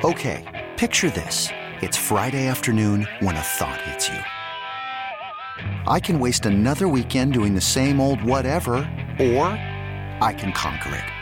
Okay, picture this. It's Friday afternoon when a thought hits you. I can waste another weekend doing the same old whatever, or I can conquer it.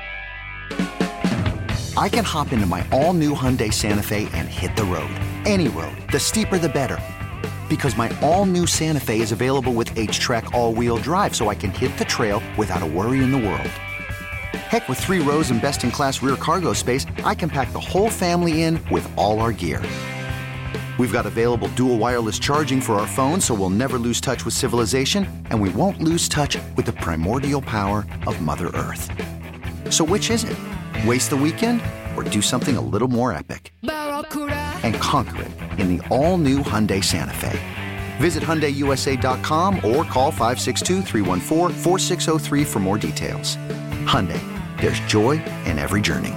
I can hop into my all-new Hyundai Santa Fe and hit the road. Any road. The steeper, the better. Because my all-new Santa Fe is available with H-Track all-wheel drive, so I can hit the trail without a worry in the world. Heck, with 3 rows and best-in-class rear cargo space, I can pack the whole family in with all our gear. We've got available dual wireless charging for our phones, so we'll never lose touch with civilization, and we won't lose touch with the primordial power of Mother Earth. So which is it? Waste the weekend or do something a little more epic? And conquer it in the all-new Hyundai Santa Fe. Visit HyundaiUSA.com or call 562-314-4603 for more details. Hyundai, there's joy in every journey.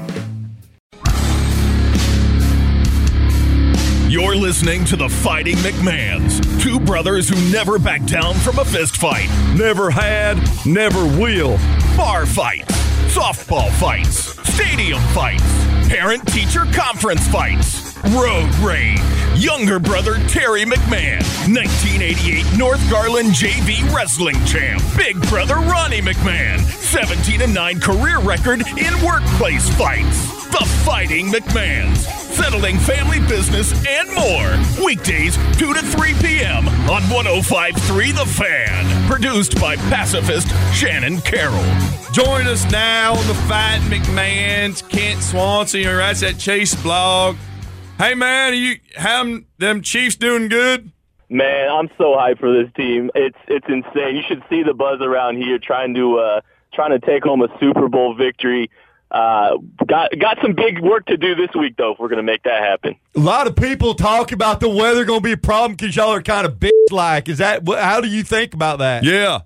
You're listening to the Fighting McMahons, 2 brothers who never back down from a fist fight. Never had, never will. Bar fights, softball fights, stadium fights, parent-teacher conference fights, road rage. Younger brother Terry McMahon, 1988 North Garland JV wrestling champ. Big brother Ronnie McMahon, 17-9 career record in workplace fights. The Fighting McMahons, settling family business and more. Weekdays 2 to 3 p.m. on 105.3 The Fan. Produced by pacifist Shannon Carroll. Join us now on the Fighting McMahons. Kent Swanson, who writes that Chase blog. Hey, man, them Chiefs doing good? Man, I'm so hyped for this team. It's insane. You should see the buzz around here trying to take home a Super Bowl victory. Got some big work to do this week, though, if we're going to make that happen. A lot of people talk about the weather going to be a problem because y'all are kind of bitch-like. How do you think about that? Yeah.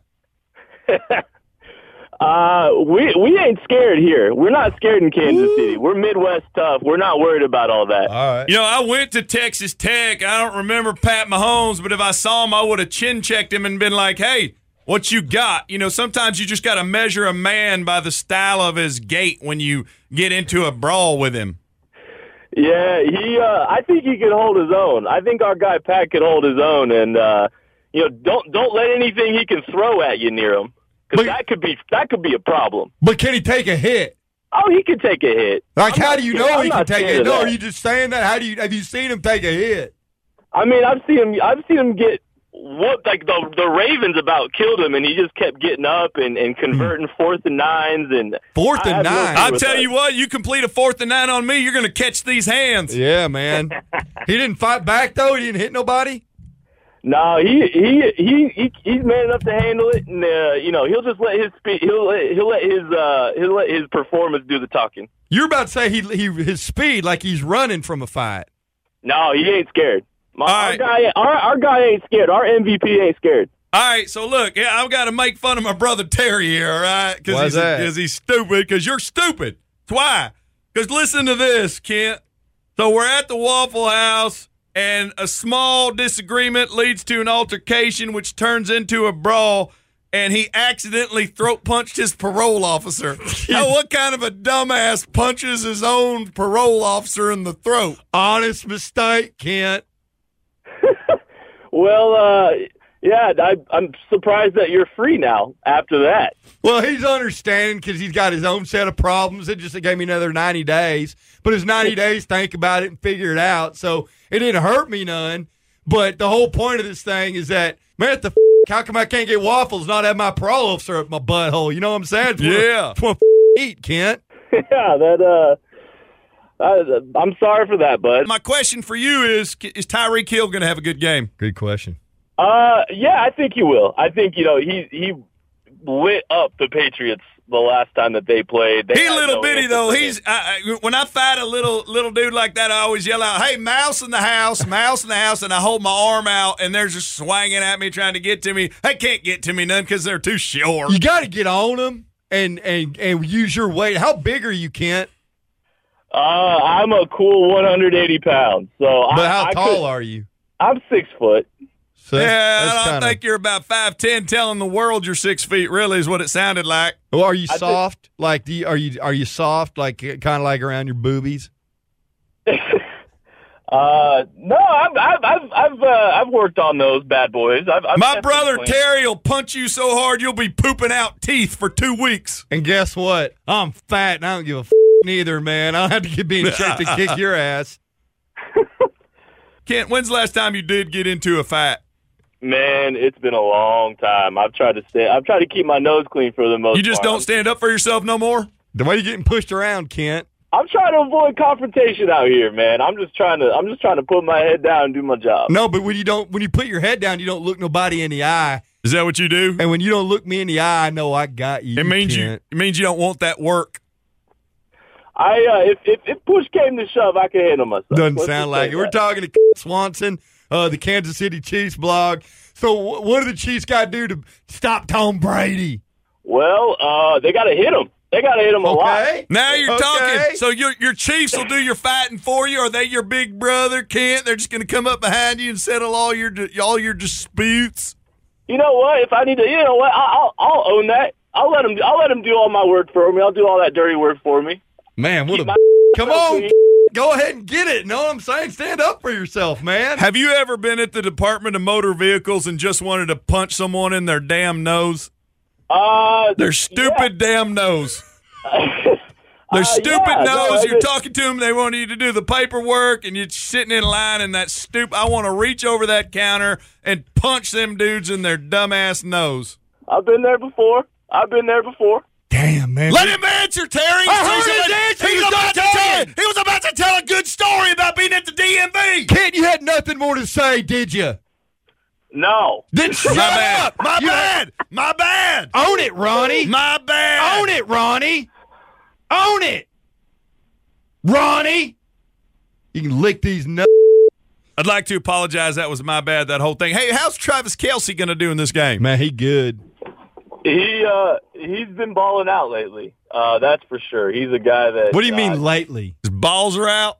We ain't scared here. We're not scared in Kansas City. We're Midwest tough. We're not worried about all that. All right. You know, I went to Texas Tech. I don't remember Pat Mahomes, but if I saw him, I would have chin-checked him and been like, hey, what you got? You know, sometimes you just got to measure a man by the style of his gait when you get into a brawl with him. Yeah, I think he can hold his own. I think our guy Pat can hold his own, and don't let anything he can throw at you near him, because that could be a problem. But can he take a hit? Oh, he can take a hit. Like, how do you know he can take a hit? No, are you just saying that? Have you seen him take a hit? I mean, I've seen him get whooped. Like the Ravens about killed him, and he just kept getting up and converting 4th and 9s and 4th and 9. I'll tell you what, you complete a 4th and 9 on me, you're going to catch these hands. Yeah, man. He didn't fight back though. He didn't hit nobody. No, he's man enough to handle it, and he'll just let his speed. He'll let his performance do the talking. You're about to say his speed, like he's running from a fight. No, he ain't scared. Our guy ain't scared. Our MVP ain't scared. All right, so look, I've got to make fun of my brother Terry here, all right? Because he's stupid, because you're stupid. That's why. Because listen to this, Kent. So we're at the Waffle House, and a small disagreement leads to an altercation, which turns into a brawl, and he accidentally throat punched his parole officer. Now, what kind of a dumbass punches his own parole officer in the throat? Honest mistake, Kent. Well, yeah, I'm surprised that you're free now after that. Well, he's understanding because he's got his own set of problems. It just gave me another 90 days. But his 90 days, think about it and figure it out. So it didn't hurt me none. But the whole point of this thing is that, man, how come I can't get waffles, not have my parole officer up my butthole? You know what I'm saying? Yeah. Eat, Kent. Yeah, I'm sorry for that, bud. My question for you is Tyreek Hill going to have a good game? Good question. Yeah, I think he will. I think, he lit up the Patriots the last time that they played. He little bitty, though. He's when I fight a little dude like that, I always yell out, hey, mouse in the house, mouse in the house, and I hold my arm out, and they're just swinging at me, trying to get to me. They can't get to me none because they're too short. You got to get on them and use your weight. How big are you, Kent? I'm a cool 180 pounds. But how tall are you? I'm 6 foot. So I think you're about 5'10", telling the world you're 6 feet. Really, is what it sounded like. Well, are you soft? Are you soft? Like kind of like around your boobies? Yeah, No, I've worked on those bad boys. My brother Terry will punch you so hard you'll be pooping out teeth for 2 weeks. And guess what? I'm fat and I don't give a neither, man. I'll have to be in shape to kick your ass. Kent, when's the last time you did get into a fight? Man, it's been a long time. I've tried to keep my nose clean for the most part. You just don't stand up for yourself no more? The way you're getting pushed around, Kent. I'm trying to avoid confrontation out here, man. I'm just trying to put my head down and do my job. No, but when you put your head down, you don't look nobody in the eye. Is that what you do? And when you don't look me in the eye, I know I got you. It means you don't want that work. If push came to shove, I can handle myself. Doesn't sound like it. We're talking to Swanson, the Kansas City Chiefs blog. So what do the Chiefs got to do to stop Tom Brady? Well, they got to hit him. They got to hit him a lot. Now you're talking. So your Chiefs will do your fighting for you. Are they your big brother, Kent? They're just going to come up behind you and settle all your disputes. You know what? If I need to, you know what? I'll own that. I'll let them do all my work for me. I'll do all that dirty work for me. Man, come on, go ahead and get it. Know what I'm saying? Stand up for yourself, man. Have you ever been at the Department of Motor Vehicles and just wanted to punch someone in their damn nose? Their stupid damn nose. Their stupid nose. You're talking to them. They want you to do the paperwork, and you're sitting in line, and that stupid. I want to reach over that counter and punch them dudes in their dumbass nose. I've been there before. Damn, man. Let him answer, Terry. He was about to tell a good story about being at the DMV. Kent, you had nothing more to say, did you? No. Then shut up. My bad. Own it, Ronnie. My bad. Own it, Ronnie. Own it. Ronnie. You can lick these nuts. I'd like to apologize. That was my bad, that whole thing. Hey, how's Travis Kelce going to do in this game? Man, he good. He's been balling out lately. That's for sure. He's a guy that. What do you mean lately? His balls are out?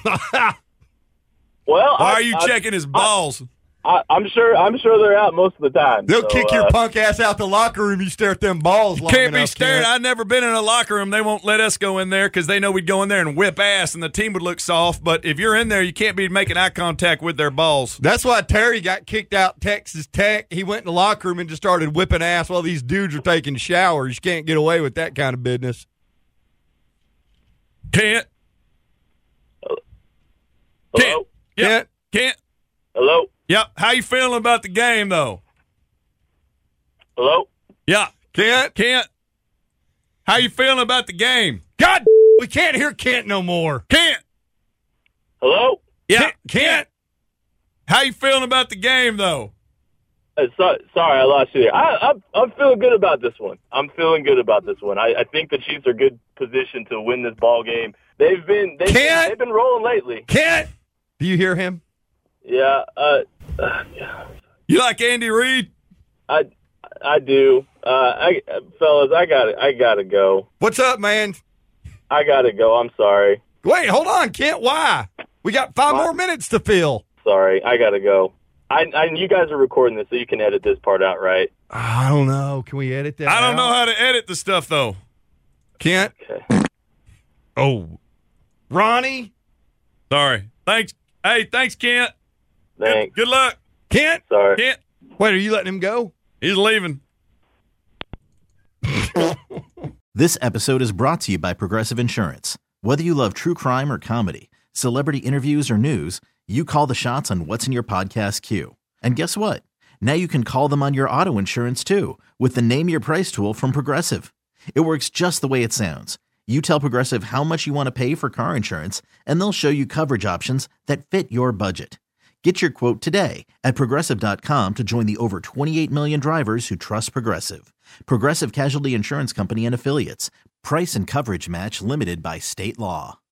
Well, why are you checking his balls? I'm sure they're out most of the time. They'll kick your punk ass out the locker room. You stare at them balls. You can't be staring. I've never been in a locker room. They won't let us go in there because they know we'd go in there and whip ass, and the team would look soft. But if you're in there, you can't be making eye contact with their balls. That's why Terry got kicked out Texas Tech. He went in the locker room and just started whipping ass while these dudes are taking showers. You can't get away with that kind of business. Can't. Hello? Can't. Hello? Yep. How you feeling about the game, though? Hello? Yeah. Kent. How you feeling about the game? God, we can't hear Kent no more. Kent. Hello? Yeah. Kent. How you feeling about the game, though? Sorry, I lost you there. I'm feeling good about this one. I think the Chiefs are good position to win this ball game. They've been rolling lately. Kent. Do you hear him? Yeah. You like Andy Reid? I do. Fellas, I gotta go. What's up, man? I gotta go. I'm sorry. Wait, hold on, Kent. Why? We got 5 more minutes to fill. Sorry, I gotta go. You guys are recording this, so you can edit this part out, right? I don't know. Can we edit that? I don't know how to edit the stuff, though. Kent. Okay. Oh, Ronnie. Sorry. Thanks. Hey, thanks, Kent. Thanks. Good luck. Kent. Sorry. Kent. Wait, are you letting him go? He's leaving. This episode is brought to you by Progressive Insurance. Whether you love true crime or comedy, celebrity interviews or news, you call the shots on what's in your podcast queue. And guess what? Now you can call them on your auto insurance too with the Name Your Price tool from Progressive. It works just the way it sounds. You tell Progressive how much you want to pay for car insurance, and they'll show you coverage options that fit your budget. Get your quote today at Progressive.com to join the over 28 million drivers who trust Progressive. Progressive Casualty Insurance Company and Affiliates. Price and coverage match limited by state law.